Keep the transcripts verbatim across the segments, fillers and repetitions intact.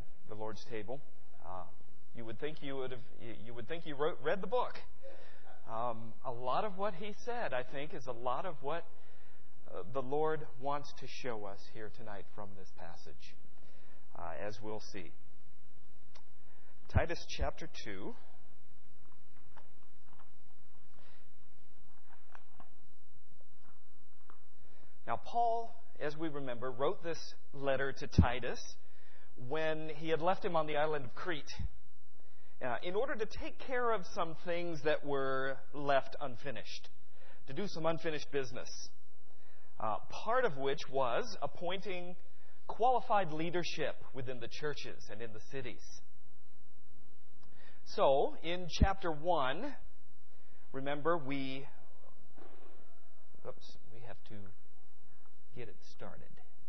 the Lord's table. Uh, you would think you would have. You would think you wrote, read the book. Um, a lot of what he said, I think, is a lot of what uh, the Lord wants to show us here tonight from this passage, uh, as we'll see. Titus chapter two. Now, Paul, as we remember, wrote this letter to Titus when he had left him on the island of Crete uh, in order to take care of some things that were left unfinished, to do some unfinished business, uh, part of which was appointing qualified leadership within the churches and in the cities. So, in chapter one, remember, we... Oops, we have to get it started.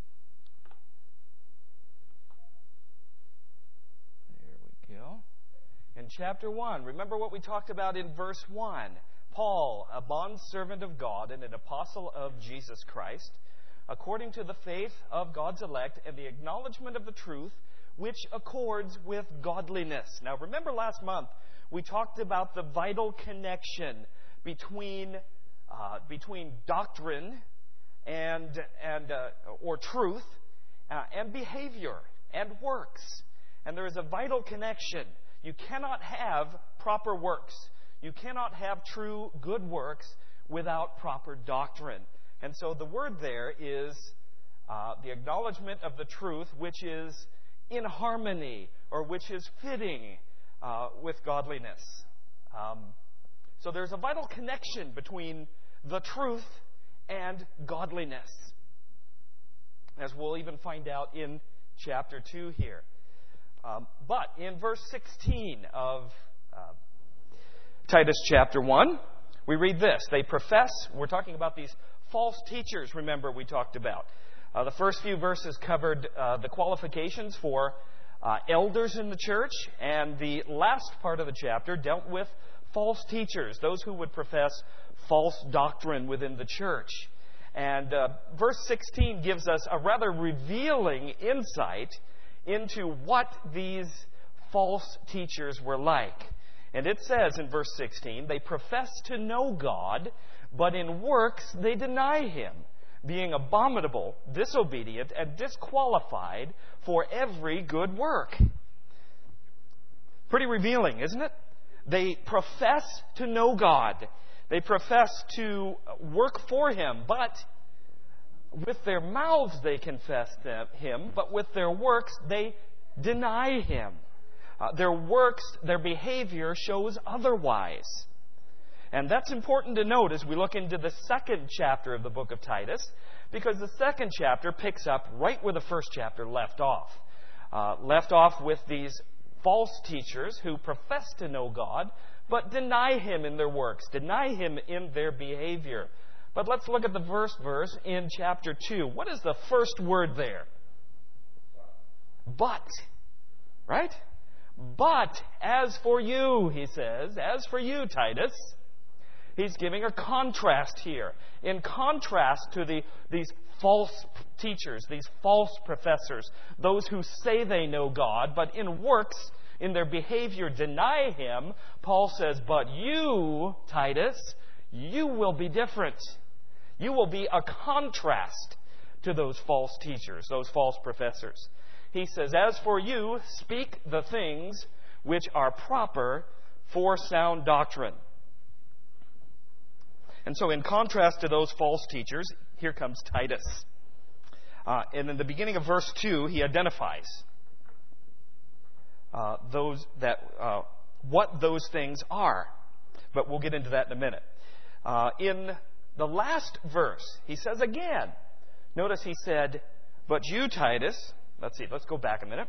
There we go. In chapter one, remember what we talked about in verse one. Paul, a bondservant of God and an apostle of Jesus Christ, according to the faith of God's elect and the acknowledgement of the truth, which accords with godliness. Now, remember last month we talked about the vital connection between uh, between doctrine and and uh, or truth uh, and behavior and works. And there is a vital connection. You cannot have proper works. You cannot have true good works without proper doctrine. And so the word there is uh, the acknowledgement of the truth, which is in harmony or which is fitting uh, with godliness. Um, so there's a vital connection between the truth and godliness, as we'll even find out in chapter two here. Um, but in verse sixteen of uh, Titus chapter one, we read this. They profess, we're talking about these false teachers, remember we talked about. Uh, the first few verses covered uh, the qualifications for uh, elders in the church, and the last part of the chapter dealt with false teachers, those who would profess false doctrine within the church. And uh, verse sixteen gives us a rather revealing insight into what these false teachers were like. And it says in verse sixteen, they profess to know God, but in works they deny Him, being abominable, disobedient, and disqualified for every good work. Pretty revealing, isn't it? They profess to know God. They profess to work for Him, but with their mouths they confess Him, but with their works they deny Him. Uh, their works, their behavior shows otherwise. And that's important to note as we look into the second chapter of the book of Titus, because the second chapter picks up right where the first chapter left off. Uh, left off with these false teachers who profess to know God, but deny Him in their works, deny Him in their behavior. But let's look at the first verse in chapter two. What is the first word there? But. Right? But as for you, he says, as for you, Titus, he's giving a contrast here. In contrast to the these false teachers, these false professors, those who say they know God, but in works, in their behavior, deny Him, Paul says, but you, Titus, you will be different. You will be a contrast to those false teachers, those false professors. He says, as for you, speak the things which are proper for sound doctrine. And so in contrast to those false teachers, here comes Titus. Uh, and in the beginning of verse two, he identifies uh, those that uh, what those things are. But we'll get into that in a minute. Uh, in the last verse, he says again, notice he said, but you, Titus, let's see, let's go back a minute.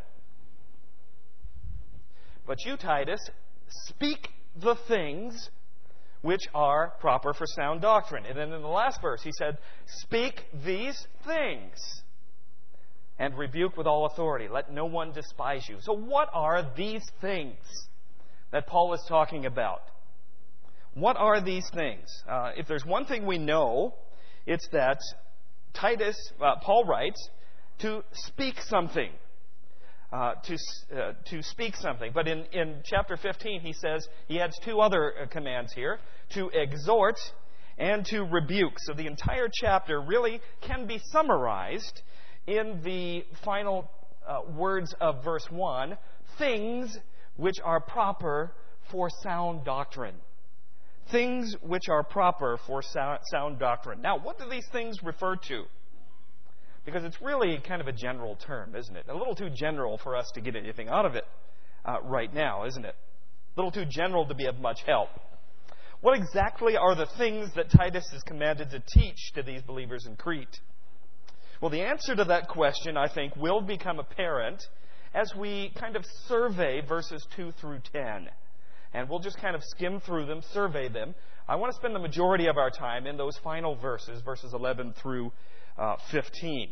But you, Titus, speak the things which are proper for sound doctrine. And then in the last verse, he said, speak these things and rebuke with all authority. Let no one despise you. So what are these things that Paul is talking about? What are these things? Uh, if there's one thing we know, it's that Titus, uh, Paul writes, to speak something. uh, to uh, to speak something. But in, in chapter fifteen, he says, he adds two other uh, commands here, to exhort and to rebuke. So the entire chapter really can be summarized in the final uh, words of verse one, things which are proper for sound doctrine. Things which are proper for sound doctrine. Now, what do these things refer to? Because it's really kind of a general term, isn't it? A little too general for us to get anything out of it uh, right now, isn't it? A little too general to be of much help. What exactly are the things that Titus is commanded to teach to these believers in Crete? Well, the answer to that question, I think, will become apparent as we kind of survey verses two through ten. And we'll just kind of skim through them, survey them. I want to spend the majority of our time in those final verses, verses eleven through uh, fifteen.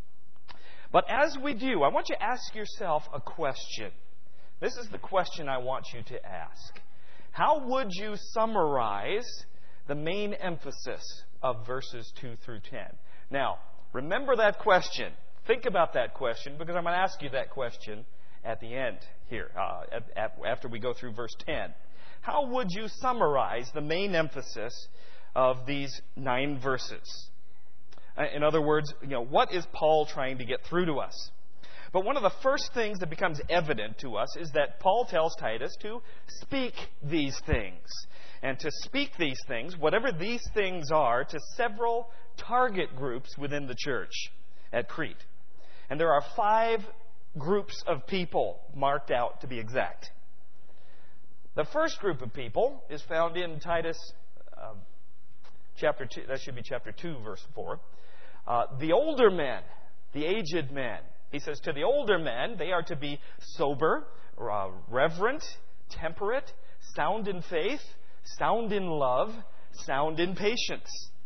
But as we do, I want you to ask yourself a question. This is the question I want you to ask. How would you summarize the main emphasis of verses two through ten? Now, remember that question. Think about that question, because I'm going to ask you that question at the end here, uh, at, at, after we go through verse ten. How would you summarize the main emphasis of these nine verses? In other words, you know, what is Paul trying to get through to us? But one of the first things that becomes evident to us is that Paul tells Titus to speak these things. And to speak these things, whatever these things are, to several target groups within the church at Crete. And there are five groups of people marked out, to be exact. The first group of people is found in Titus uh, chapter two. That should be chapter two, verse four. Uh, the older men, the aged men. He says, to the older men, they are to be sober, uh, reverent, temperate, sound in faith, sound in love, sound in patience.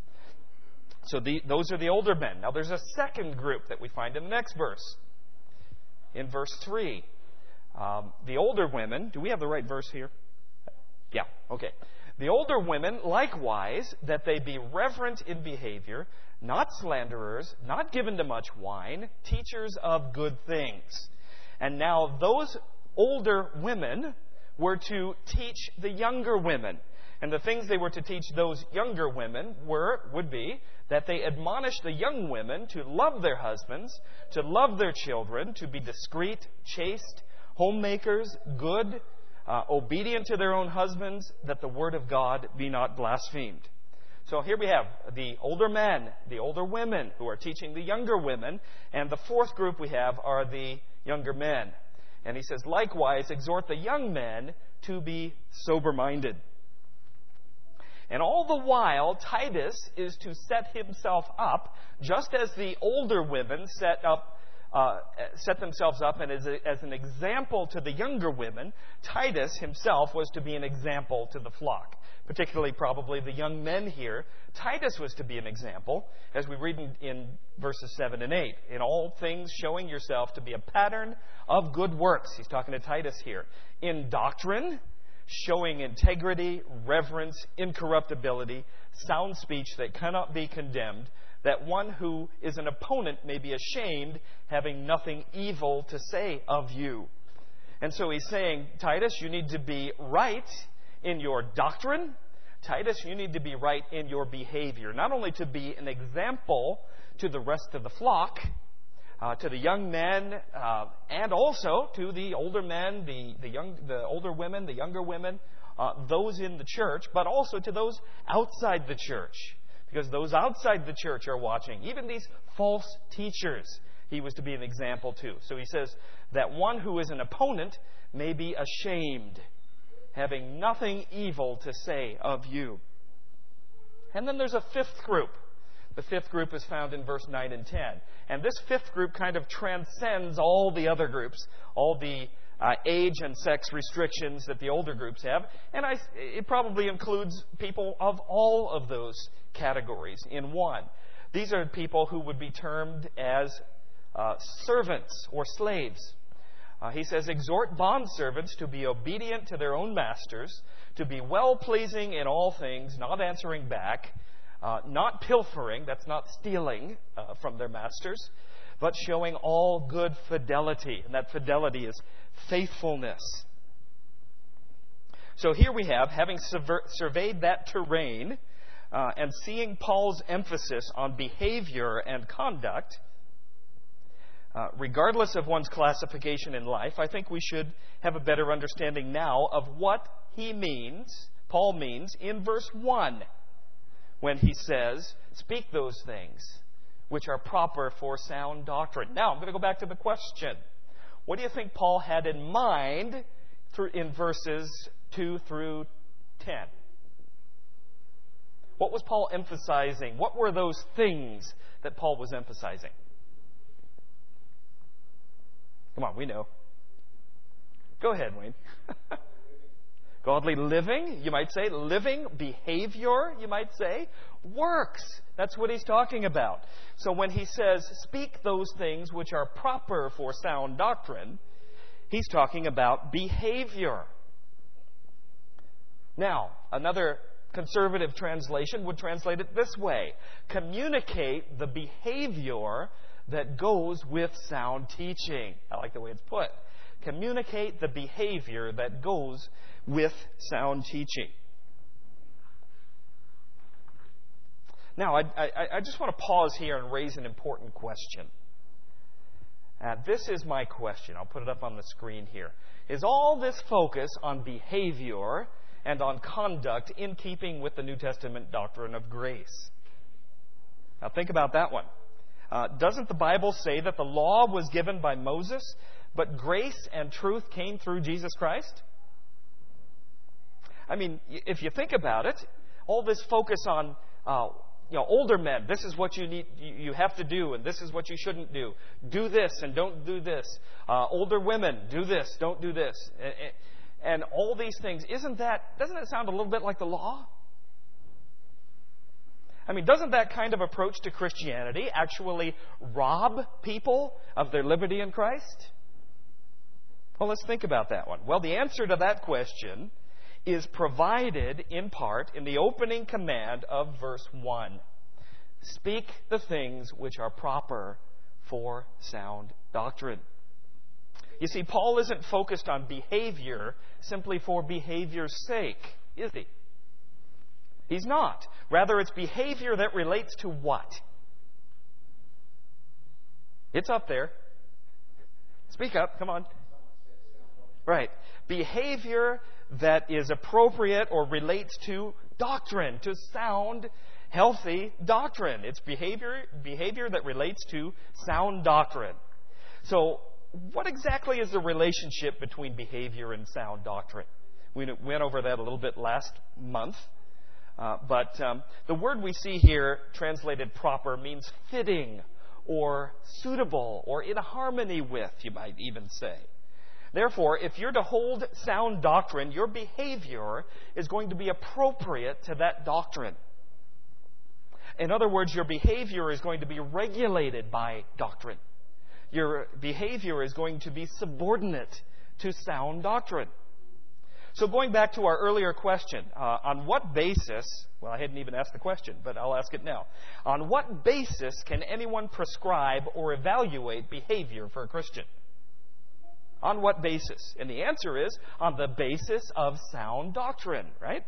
So the, those are the older men. Now there's a second group that we find in the next verse. In verse three, um, the older women, do we have the right verse here? Yeah, okay. The older women, likewise, that they be reverent in behavior, not slanderers, not given to much wine, teachers of good things. And now those older women were to teach the younger women. And the things they were to teach those younger women were, would be, that they admonish the young women to love their husbands, to love their children, to be discreet, chaste, homemakers, good, uh, obedient to their own husbands, that the word of God be not blasphemed. So here we have the older men, the older women who are teaching the younger women, and the fourth group we have are the younger men. And he says, likewise, exhort the young men to be sober-minded. And all the while, Titus is to set himself up, just as the older women set up, uh, set themselves up, and as, a, as an example to the younger women, Titus himself was to be an example to the flock, particularly probably the young men here. Titus was to be an example, as we read in, in verses seven and eight. In all things, showing yourself to be a pattern of good works. He's talking to Titus here. In doctrine, showing integrity, reverence, incorruptibility, sound speech that cannot be condemned, that one who is an opponent may be ashamed, having nothing evil to say of you. And so he's saying, Titus, you need to be right in your doctrine. Titus, you need to be right in your behavior. Not only to be an example to the rest of the flock, Uh, to the young men, uh, and also to the older men, the, the young, the older women, the younger women, uh, those in the church, but also to those outside the church, because those outside the church are watching. Even these false teachers, he was to be an example to. So he says that one who is an opponent may be ashamed, having nothing evil to say of you. And then there's a fifth group. The fifth group is found in verse nine and ten. And this fifth group kind of transcends all the other groups, all the uh, age and sex restrictions that the older groups have. And I, it probably includes people of all of those categories in one. These are people who would be termed as uh, servants or slaves. Uh, he says, exhort bondservants to be obedient to their own masters, to be well-pleasing in all things, not answering back, Uh, not pilfering, that's not stealing uh, from their masters, but showing all good fidelity. And that fidelity is faithfulness. So here we have, having surveyed that terrain uh, and seeing Paul's emphasis on behavior and conduct, uh, regardless of one's classification in life, I think we should have a better understanding now of what he means, Paul means, in verse one, when he says, speak those things which are proper for sound doctrine. Now, I'm going to go back to the question. What do you think Paul had in mind in verses two through ten? What was Paul emphasizing? What were those things that Paul was emphasizing? Come on, we know. Go ahead, Wayne. Godly living, you might say. Living, behavior, you might say. Works. That's what he's talking about. So when he says, speak those things which are proper for sound doctrine, he's talking about behavior. Now, another conservative translation would translate it this way. Communicate the behavior that goes with sound teaching. I like the way it's put. Communicate the behavior that goes with sound teaching. Now, I, I, I just want to pause here and raise an important question. Uh, this is my question. I'll put it up on the screen here. Is all this focus on behavior and on conduct in keeping with the New Testament doctrine of grace? Now, think about that one. Uh, doesn't the Bible say that the law was given by Moses, but grace and truth came through Jesus Christ? I mean, if you think about it, all this focus on uh, you know, older men, this is what you need, you have to do, and this is what you shouldn't do. Do this and don't do this. Uh, older women, do this, don't do this, and, and all these things. Isn't that? Doesn't that sound a little bit like the law? I mean, doesn't that kind of approach to Christianity actually rob people of their liberty in Christ? Well, let's think about that one. Well, the answer to that question is provided in part in the opening command of verse one. Speak the things which are proper for sound doctrine. You see, Paul isn't focused on behavior simply for behavior's sake, is he? He's not. Rather, it's behavior that relates to what? It's up there. Speak up, come on. Right. Behavior that is appropriate or relates to doctrine, to sound, healthy doctrine. It's behavior, behavior that relates to sound doctrine. So, what exactly is the relationship between behavior and sound doctrine? We went over that a little bit last month. Uh, but um, the word we see here, translated proper, means fitting or suitable or in harmony with, you might even say. Therefore, if you're to hold sound doctrine, your behavior is going to be appropriate to that doctrine. In other words, your behavior is going to be regulated by doctrine. Your behavior is going to be subordinate to sound doctrine. So going back to our earlier question, uh, on what basis, well, I hadn't even asked the question, but I'll ask it now. On what basis can anyone prescribe or evaluate behavior for a Christian? On what basis? And the answer is on the basis of sound doctrine, right?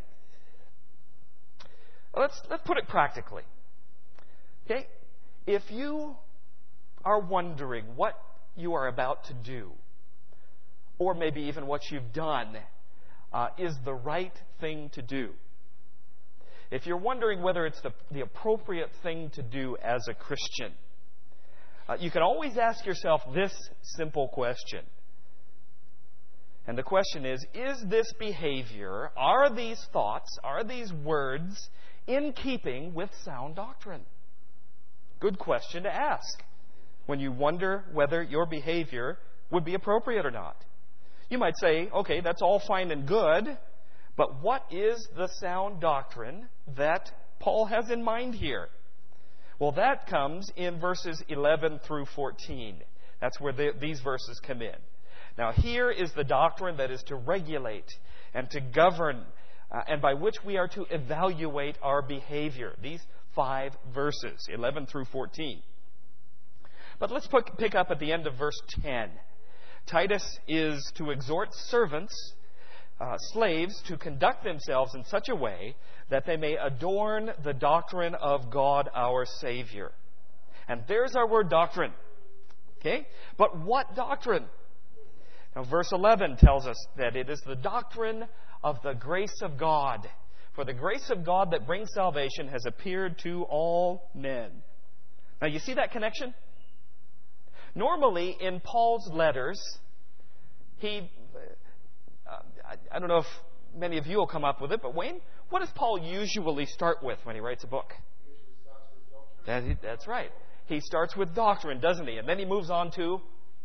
Let's, let's put it practically. Okay? If you are wondering what you are about to do, or maybe even what you've done, Uh, is the right thing to do. If you're wondering whether it's the, the appropriate thing to do as a Christian, uh, you can always ask yourself this simple question. And the question is, is this behavior, are these thoughts, are these words in keeping with sound doctrine? Good question to ask when you wonder whether your behavior would be appropriate or not. You might say, okay, that's all fine and good, but what is the sound doctrine that Paul has in mind here? Well, that comes in verses eleven through fourteen. That's where the, these verses come in. Now, here is the doctrine that is to regulate and to govern, uh, and by which we are to evaluate our behavior. These five verses, eleven through fourteen. But let's put, pick up at the end of verse ten. Titus is to exhort servants, uh, slaves, to conduct themselves in such a way that they may adorn the doctrine of God our Savior. And there's our word doctrine. Okay? But what doctrine? Now, verse eleven tells us that it is the doctrine of the grace of God. For the grace of God that brings salvation has appeared to all men. Now, you see that connection? Normally, in Paul's letters, he... Uh, I, I don't know if many of you will come up with it, but Wayne, what does Paul usually start with when he writes a book? That, that's right. He starts with doctrine, doesn't he? And then he moves on to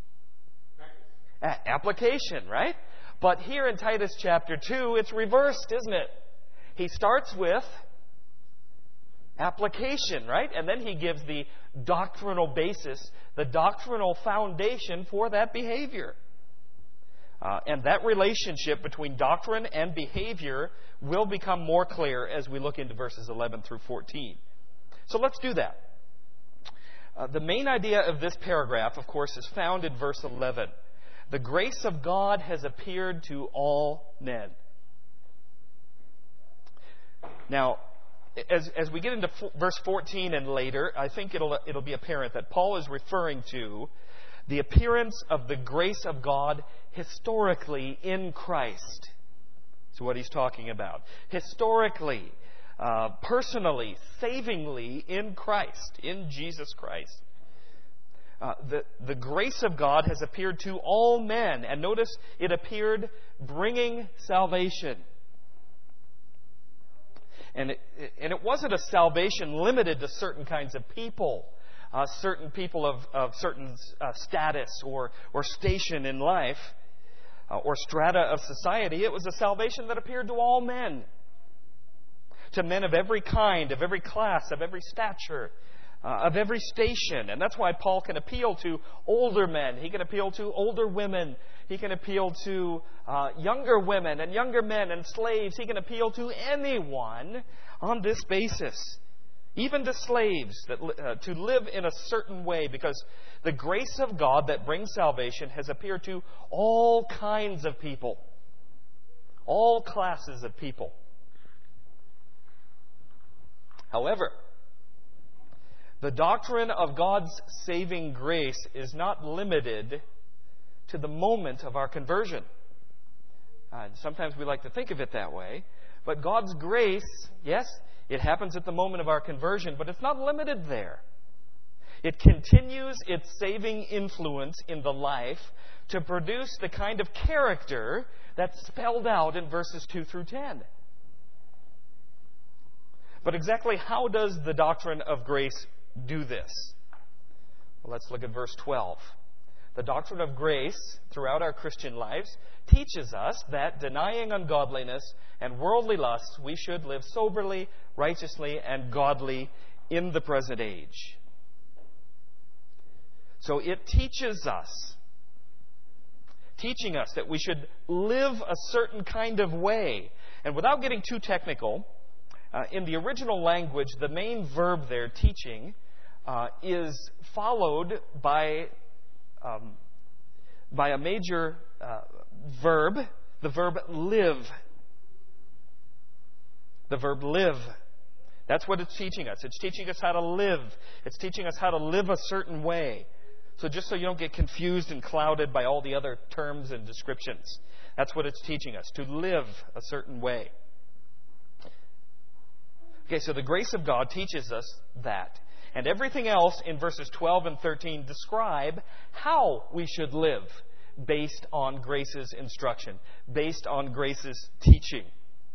a- application, right? But here in Titus chapter two, it's reversed, isn't it? He starts with application, right? And then he gives the doctrinal basis, the doctrinal foundation for that behavior. Uh, and that relationship between doctrine and behavior will become more clear as we look into verses eleven through fourteen. So let's do that. Uh, the main idea of this paragraph, of course, is found in verse eleven. The grace of God has appeared to all men. Now, as, as we get into f- verse fourteen and later, I think it'll, it'll be apparent that Paul is referring to the appearance of the grace of God historically in Christ. That's what he's talking about. Historically, uh, personally, savingly in Christ, in Jesus Christ. Uh, the, the grace of God has appeared to all men. And notice it appeared bringing salvation. And it, and it wasn't a salvation limited to certain kinds of people, uh, certain people of, of certain uh, status or, or station in life, uh, or strata of society. It was a salvation that appeared to all men, to men of every kind, of every class, of every stature, uh, of every station. And that's why Paul can appeal to older men. He can appeal to older women. He can appeal to uh, younger women and younger men and slaves. He can appeal to anyone on this basis, even to slaves, that uh, to live in a certain way, because the grace of God that brings salvation has appeared to all kinds of people, all classes of people. However, the doctrine of God's saving grace is not limited to the moment of our conversion. Uh, sometimes we like to think of it that way. But God's grace, yes, it happens at the moment of our conversion, but it's not limited there. It continues its saving influence in the life to produce the kind of character that's spelled out in verses two through ten. But exactly how does the doctrine of grace do this? Well, let's look at verse twelve. The doctrine of grace throughout our Christian lives teaches us that denying ungodliness and worldly lusts, we should live soberly, righteously, and godly in the present age. So it teaches us, teaching us that we should live a certain kind of way. And without getting too technical, uh, in the original language, the main verb there, teaching, uh, is followed by Um, by a major uh, verb, the verb live. The verb live. That's what it's teaching us. It's teaching us how to live. It's teaching us how to live a certain way. So just so you don't get confused and clouded by all the other terms and descriptions, that's what it's teaching us, to live a certain way. Okay, so the grace of God teaches us that. And everything else in verses twelve and thirteen describe how we should live based on grace's instruction, based on grace's teaching.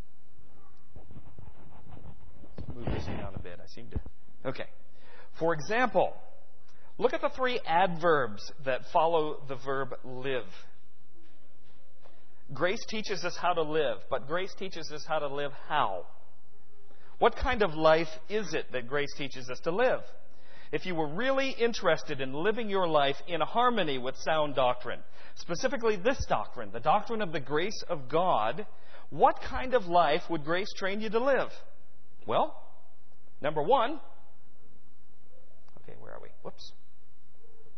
Let's move this down a bit. I seem to... Okay. For example, look at the three adverbs that follow the verb live. Grace teaches us how to live, but grace teaches us how to live how? What kind of life is it that grace teaches us to live? If you were really interested in living your life in harmony with sound doctrine, specifically this doctrine, the doctrine of the grace of God, what kind of life would grace train you to live? Well, number one, okay, where are we? Whoops.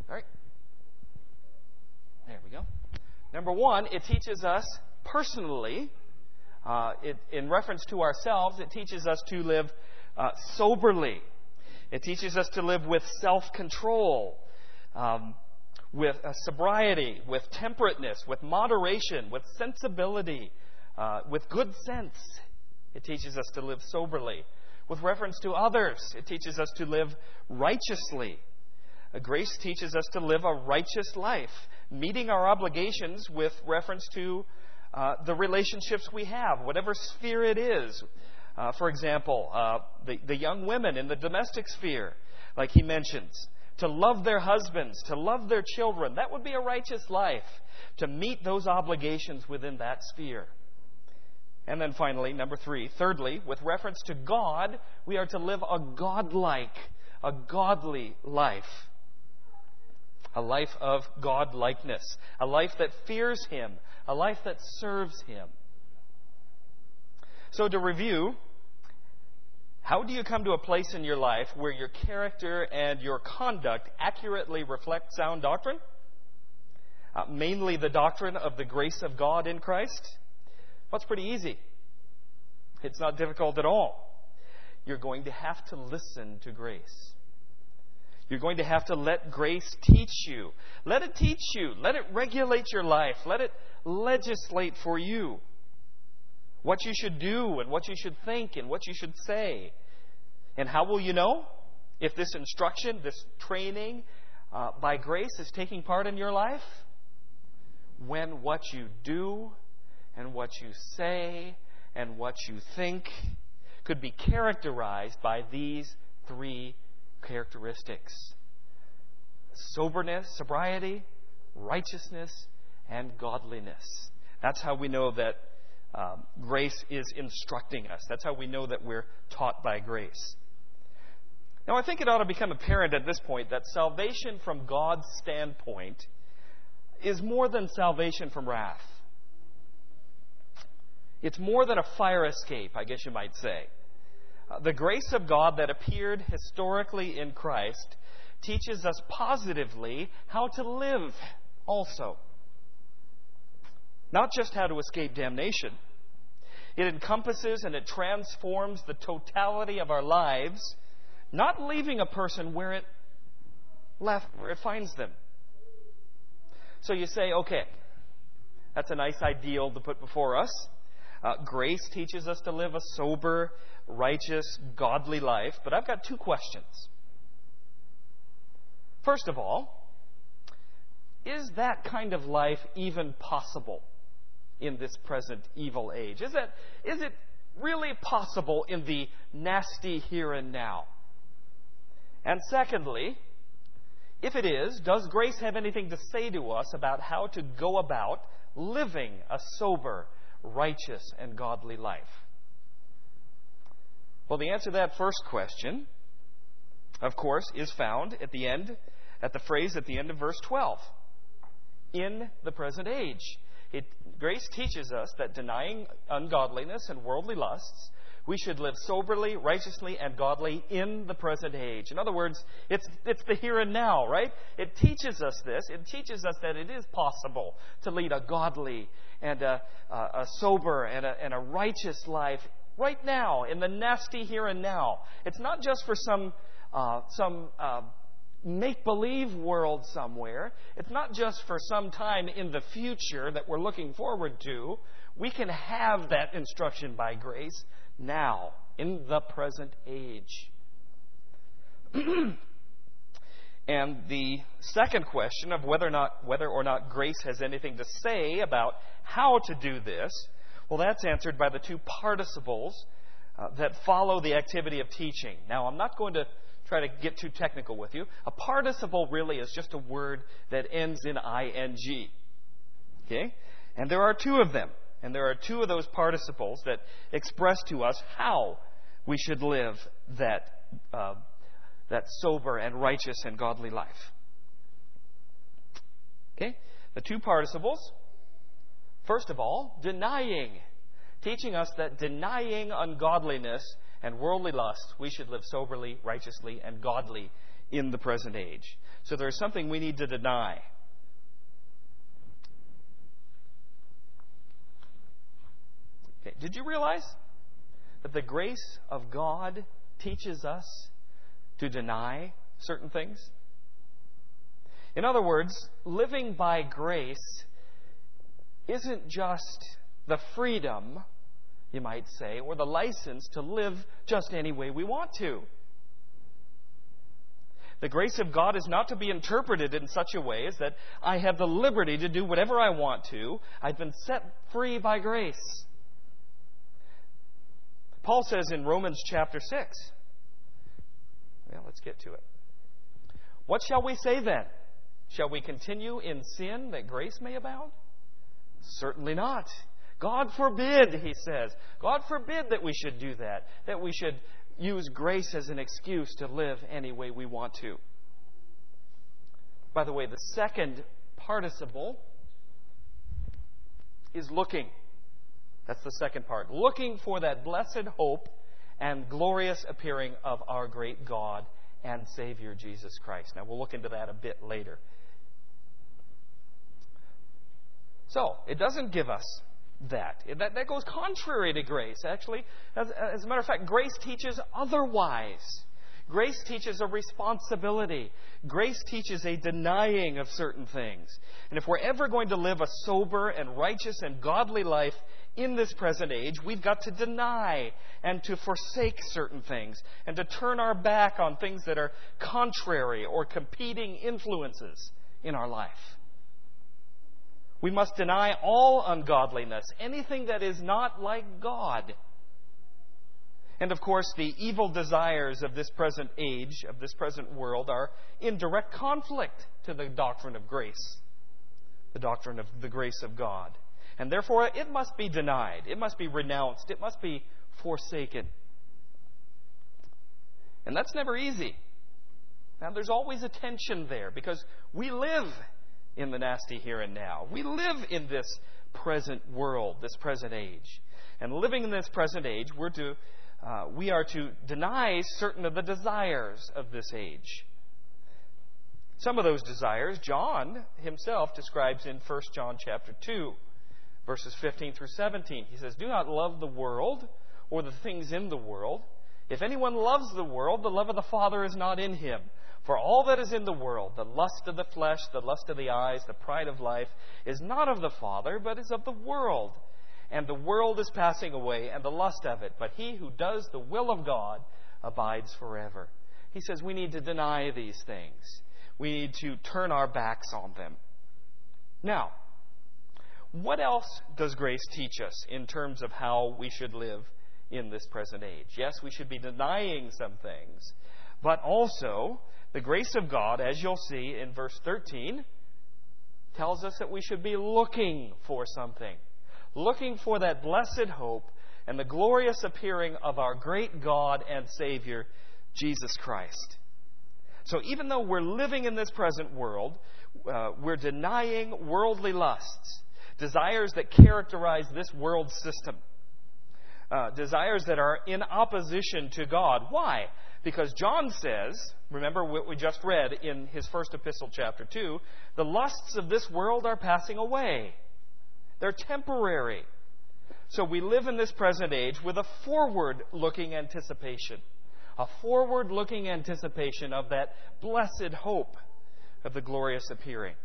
All right. There we go. Number one, it teaches us personally, uh, it, in reference to ourselves, it teaches us to live uh, soberly. It teaches us to live with self-control, um, with uh, sobriety, with temperateness, with moderation, with sensibility, uh, with good sense. It teaches us to live soberly. With reference to others, it teaches us to live righteously. Uh, grace teaches us to live a righteous life, meeting our obligations with reference to uh, the relationships we have, whatever sphere it is. Uh, for example, uh, the, the young women in the domestic sphere, like he mentions, to love their husbands, to love their children. That would be a righteous life, to meet those obligations within that sphere. And then finally, number three, thirdly, with reference to God, we are to live a godlike, a godly life. A life of godlikeness. A life that fears Him. A life that serves Him. So to review, how do you come to a place in your life where your character and your conduct accurately reflect sound doctrine? Uh, mainly the doctrine of the grace of God in Christ? Well, it's pretty easy. It's not difficult at all. You're going to have to listen to grace. You're going to have to let grace teach you. Let it teach you. Let it regulate your life. Let it legislate for you what you should do and what you should think and what you should say. And how will you know if this instruction, this training uh, by grace is taking part in your life? When what you do and what you say and what you think could be characterized by these three characteristics: soberness, sobriety, righteousness, and godliness. That's how we know that um, grace is instructing us. That's how we know that we're taught by grace. Now, I think it ought to become apparent at this point that salvation from God's standpoint is more than salvation from wrath. It's more than a fire escape, I guess you might say. Uh, the grace of God that appeared historically in Christ teaches us positively how to live also. Not just how to escape damnation. It encompasses and it transforms the totality of our lives, not leaving a person where it left, where it finds them. So you say, okay, that's a nice ideal to put before us. Uh, grace teaches us to live a sober, righteous, godly life. But I've got two questions. First of all, is that kind of life even possible in this present evil age? Is that, is it really possible in the nasty here and now? And secondly, if it is, does grace have anything to say to us about how to go about living a sober, righteous, and godly life? Well, the answer to that first question, of course, is found at the end, at the phrase at the end of verse twelve. In the present age. It, grace teaches us that denying ungodliness and worldly lusts, we should live soberly, righteously, and godly in the present age. In other words, it's, it's the here and now, right? It teaches us this. It teaches us that it is possible to lead a godly and a, a, a sober and a, and a righteous life right now, in the nasty here and now. It's not just for some, uh, some uh, make-believe world somewhere. It's not just for some time in the future that we're looking forward to. We can have that instruction by grace now, in the present age. And the second question of whether or not whether or not grace has anything to say about how to do this, well, that's answered by the two participles uh, that follow the activity of teaching. Now, I'm not going to try to get too technical with you. A participle really is just a word that ends in ing. Okay? And there are two of them. And there are two of those participles that express to us how we should live that, uh, that sober and righteous and godly life. Okay? The two participles, first of all, denying. Teaching us that denying ungodliness and worldly lust, we should live soberly, righteously, and godly in the present age. So there's something we need to deny. Okay, did you realize that the grace of God teaches us to deny certain things? In other words, living by grace isn't just the freedom, you might say, or the license to live just any way we want to. The grace of God is not to be interpreted in such a way as that I have the liberty to do whatever I want to. I've been set free by grace. Paul says in Romans chapter six, well, let's get to it. What shall we say then? Shall we continue in sin that grace may abound? Certainly not. God forbid, he says. God forbid that we should do that, that we should use grace as an excuse to live any way we want to. By the way, the second participle is looking. That's the second part. Looking for that blessed hope and glorious appearing of our great God and Savior, Jesus Christ. Now, we'll look into that a bit later. So, it doesn't give us that. That, that goes contrary to grace, actually. As, as a matter of fact, grace teaches otherwise. Grace teaches a responsibility. Grace teaches a denying of certain things. And if we're ever going to live a sober and righteous and godly life in this present age, we've got to deny and to forsake certain things and to turn our back on things that are contrary or competing influences in our life. We must deny all ungodliness, anything that is not like God. And of course, the evil desires of this present age, of this present world, are in direct conflict to the doctrine of grace, the doctrine of the grace of God. And therefore, it must be denied. It must be renounced. It must be forsaken. And that's never easy. Now, there's always a tension there because we live in the nasty here and now. We live in this present world, this present age. And living in this present age, we're to, uh, we are to deny certain of the desires of this age. Some of those desires, John himself describes in First John chapter two, verses fifteen through seventeen. He says, "Do not love the world or the things in the world. If anyone loves the world, the love of the Father is not in him. For all that is in the world, the lust of the flesh, the lust of the eyes, the pride of life, is not of the Father, but is of the world. And the world is passing away, and the lust of it. But he who does the will of God abides forever." He says we need to deny these things. We need to turn our backs on them. Now, what else does grace teach us in terms of how we should live in this present age? Yes, we should be denying some things, but also the grace of God, as you'll see in verse thirteen, tells us that we should be looking for something. Looking for that blessed hope and the glorious appearing of our great God and Savior, Jesus Christ. So even though we're living in this present world, uh, we're denying worldly lusts, desires that characterize this world system, uh, desires that are in opposition to God. Why? Because John says, remember what we just read in his first epistle, chapter two, the lusts of this world are passing away. They're temporary. So we live in this present age with a forward-looking anticipation. A forward-looking anticipation of that blessed hope of the glorious appearing.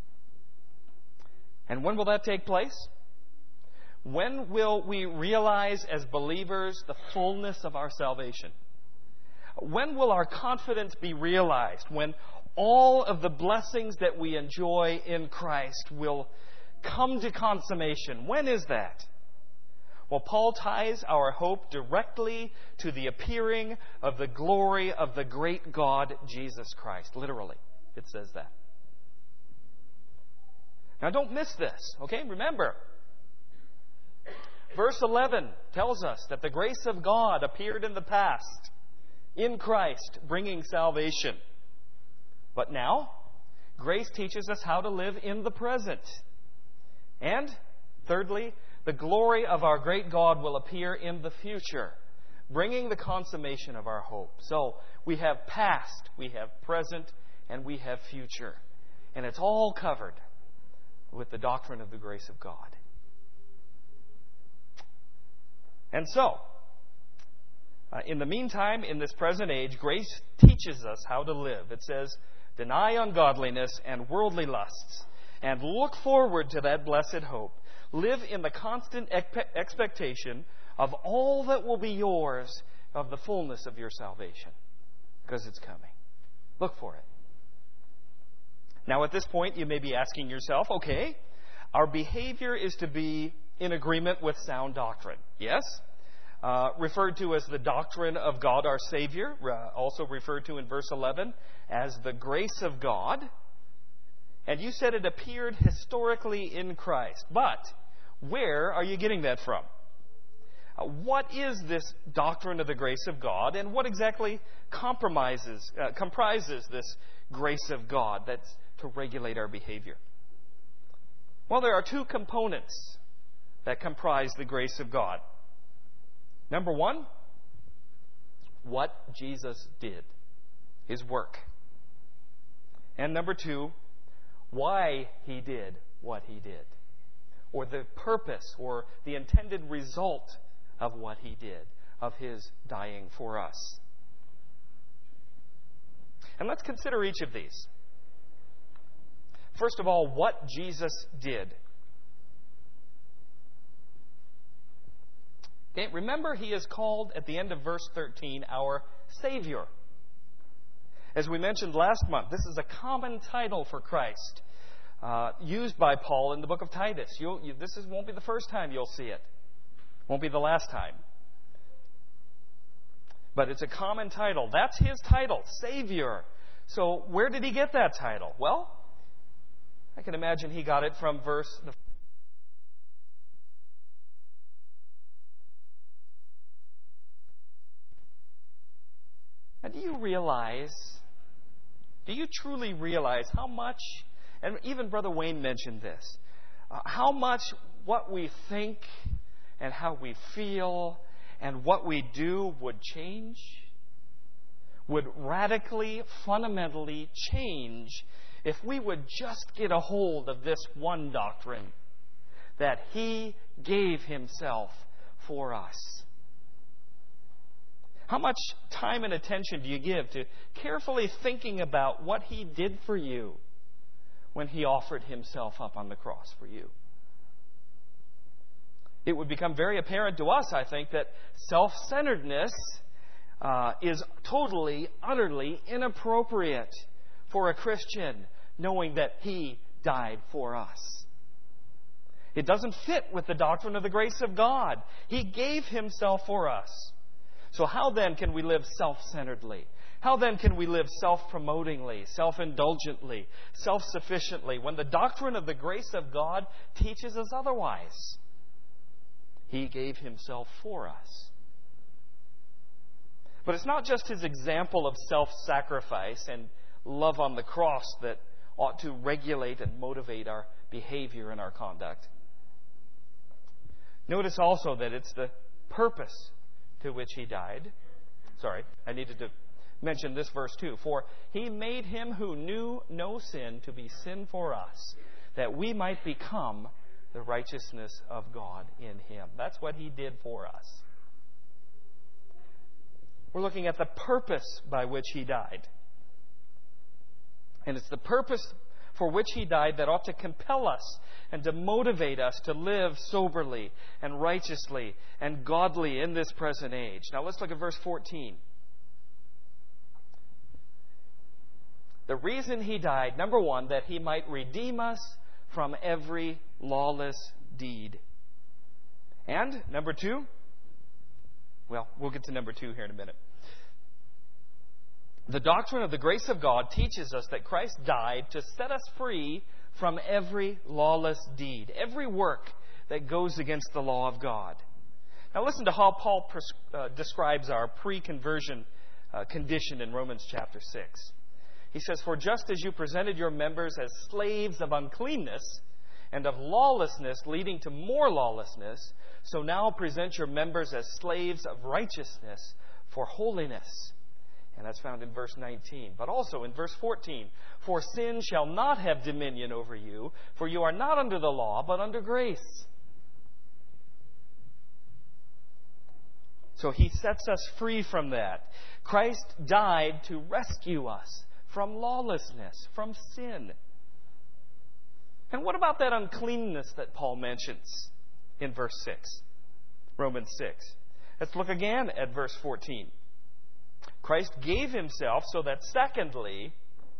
And when will that take place? When will we realize as believers the fullness of our salvation? When will our confidence be realized? When all of the blessings that we enjoy in Christ will come to consummation? When is that? Well, Paul ties our hope directly to the appearing of the glory of the great God, Jesus Christ. Literally, it says that. Now, don't miss this, okay? Remember, verse eleven tells us that the grace of God appeared in the past, in Christ, bringing salvation. But now, grace teaches us how to live in the present. And, thirdly, the glory of our great God will appear in the future, bringing the consummation of our hope. So we have past, we have present, and we have future. And it's all covered with the doctrine of the grace of God. And so, uh, in the meantime, in this present age, grace teaches us how to live. It says, deny ungodliness and worldly lusts, and look forward to that blessed hope. Live in the constant expectation of all that will be yours, of the fullness of your salvation, because it's coming. Look for it. Now, at this point, you may be asking yourself, okay, our behavior is to be in agreement with sound doctrine. Yes? Uh, referred to as the doctrine of God our Savior, uh, also referred to in verse eleven as the grace of God. And you said it appeared historically in Christ. But where are you getting that from? Uh, what is this doctrine of the grace of God, and what exactly compromises, uh, comprises this grace of God that's to regulate our behavior? Well, there are two components that comprise the grace of God. Number one, what Jesus did, His work. And number two, why He did what He did, or the purpose or the intended result of what He did, of His dying for us. And let's consider each of these. First of all, what Jesus did. Okay, remember, He is called at the end of verse thirteen our Savior. As we mentioned last month, this is a common title for Christ, uh, used by Paul in the book of Titus. You'll, you, this is, won't be the first time you'll see it. Won't be the last time. But it's a common title. That's His title, Savior. So where did He get that title? Well, I can imagine He got it from verse the Now, do you realize, do you truly realize how much, and even Brother Wayne mentioned this, uh, how much what we think and how we feel and what we do would change? Would radically, fundamentally change if we would just get a hold of this one doctrine, that He gave Himself for us. How much time and attention do you give to carefully thinking about what He did for you when He offered Himself up on the cross for you? It would become very apparent to us, I think, that self-centeredness uh, is totally, utterly inappropriate for a Christian, knowing that He died for us. It doesn't fit with the doctrine of the grace of God. He gave Himself for us. So how then can we live self-centeredly? How then can we live self-promotingly, self-indulgently, self-sufficiently, when the doctrine of the grace of God teaches us otherwise? He gave Himself for us. But it's not just His example of self-sacrifice and love on the cross that ought to regulate and motivate our behavior and our conduct. Notice also that it's the purpose to which He died. Sorry, I needed to mention this verse too. For He made Him who knew no sin to be sin for us, that we might become the righteousness of God in Him. That's what He did for us. We're looking at the purpose by which He died. And it's the purpose for which He died that ought to compel us and to motivate us to live soberly and righteously and godly in this present age. Now let's look at verse fourteen. The reason He died, number one, that He might redeem us from every lawless deed. And, number two, well, we'll get to number two here in a minute. The doctrine of the grace of God teaches us that Christ died to set us free from every lawless deed, every work that goes against the law of God. Now listen to how Paul pres- uh, describes our pre-conversion uh, condition in Romans chapter six. He says, "For just as you presented your members as slaves of uncleanness and of lawlessness leading to more lawlessness. So now present your members as slaves of righteousness for holiness. And that's found in verse nineteen. But also in verse fourteen, for sin shall not have dominion over you, for you are not under the law, but under grace. So He sets us free from that. Christ died to rescue us from lawlessness, from sin. And what about that uncleanness that Paul mentions in verse six? Romans six. Let's look again at verse fourteen. Christ gave Himself so that secondly,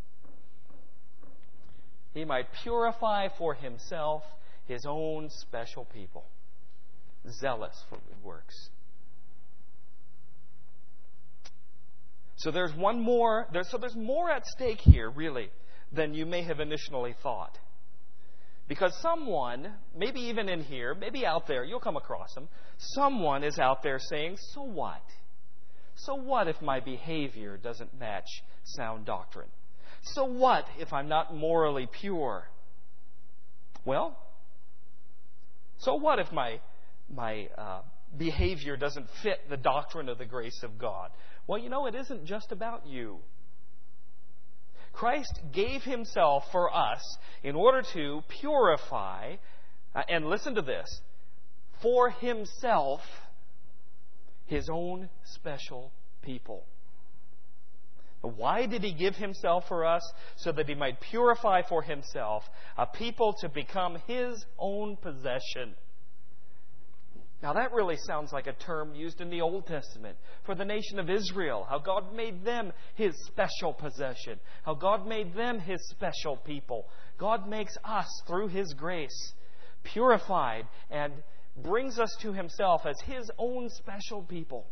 He might purify for Himself His own special people, zealous for good works. So there's one more, there's, so there's more at stake here, really, than you may have initially thought. Because someone, maybe even in here, maybe out there, you'll come across them, someone is out there saying, so what? So what if my behavior doesn't match sound doctrine? So what if I'm not morally pure? Well, so what if my, my uh, behavior doesn't fit the doctrine of the grace of God? Well, you know, it isn't just about you. Christ gave Himself for us in order to purify, uh, and listen to this, for Himself, His own special people. Why did He give Himself for us? So that He might purify for Himself a people to become His own possession. Now that really sounds like a term used in the Old Testament for the nation of Israel. How God made them His special possession. How God made them His special people. God makes us, through His grace, purified and brings us to Himself as His own special people.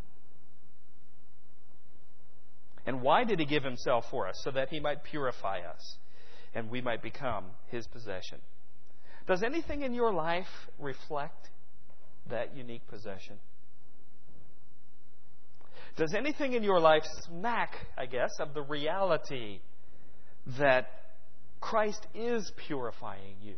And why did He give Himself for us? So that He might purify us and we might become His possession. Does anything in your life reflect that unique possession? Does anything in your life smack, I guess, of the reality that Christ is purifying you?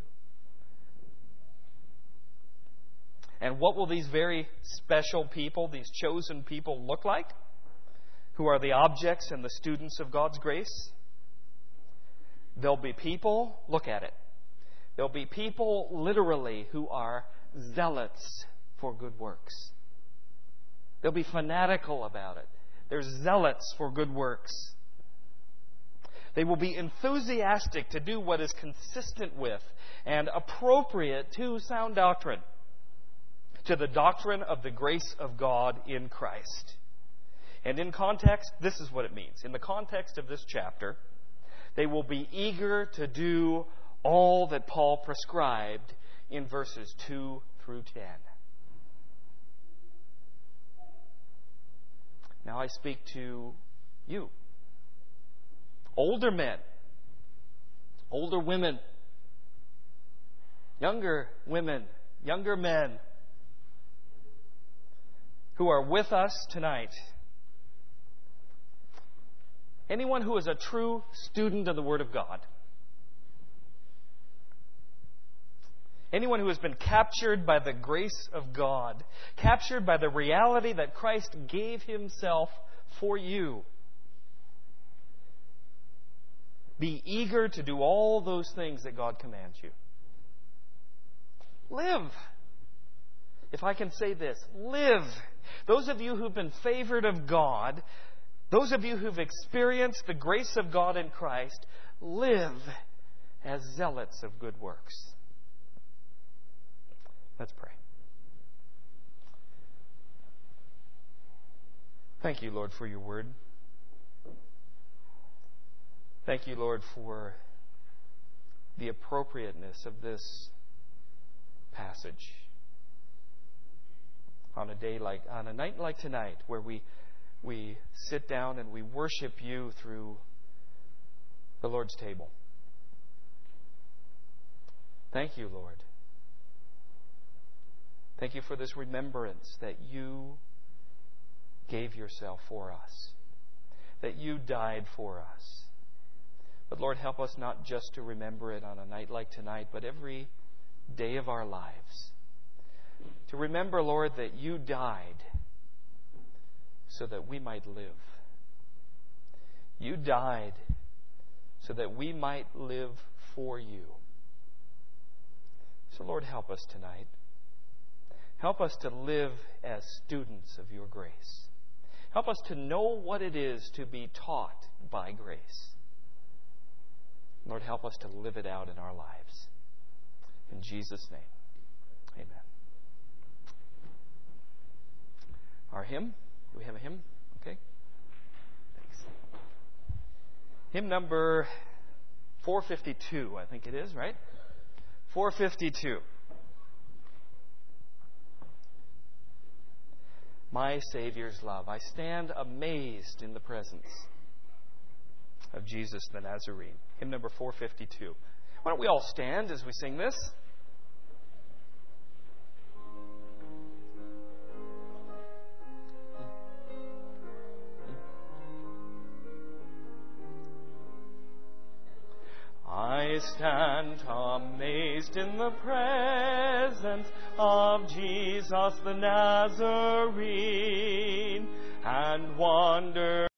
And what will these very special people, these chosen people, look like? Who are the objects and the students of God's grace? There'll be people, look at it. There'll be people literally who are zealots for good works. They'll be fanatical about it. They're zealots for good works. They will be enthusiastic to do what is consistent with and appropriate to sound doctrine, to the doctrine of the grace of God in Christ. And in context, this is what it means. In the context of this chapter, they will be eager to do all that Paul prescribed in verses two through ten. Now I speak to you. Older men, older women, younger women, younger men who are with us tonight. Anyone who is a true student of the Word of God. Anyone who has been captured by the grace of God, captured by the reality that Christ gave Himself for you. Be eager to do all those things that God commands you. Live. If I can say this, live. Those of you who've been favored of God, those of you who've experienced the grace of God in Christ, live as zealots of good works. Let's pray. Thank you, Lord, for your word. Thank you, Lord, for the appropriateness of this passage on a day like, on a night like tonight, where we we sit down and we worship you through the Lord's table. Thank you, Lord. Thank you for this remembrance that you gave yourself for us, that you died for us. But Lord, help us not just to remember it on a night like tonight, but every day of our lives. To remember, Lord, that you died so that we might live. You died so that we might live for you. So, Lord, help us tonight. Help us to live as students of your grace. Help us to know what it is to be taught by grace. Lord, help us to live it out in our lives. In Jesus' name, amen. Our hymn. Do we have a hymn? Okay. Thanks. Hymn number four fifty-two, I think it is, right? four fifty-two. My Savior's love. I stand amazed in the presence of Jesus the Nazarene. Hymn number four fifty-two. Why don't we all stand as we sing this? I stand amazed in the presence of Jesus the Nazarene, and wonder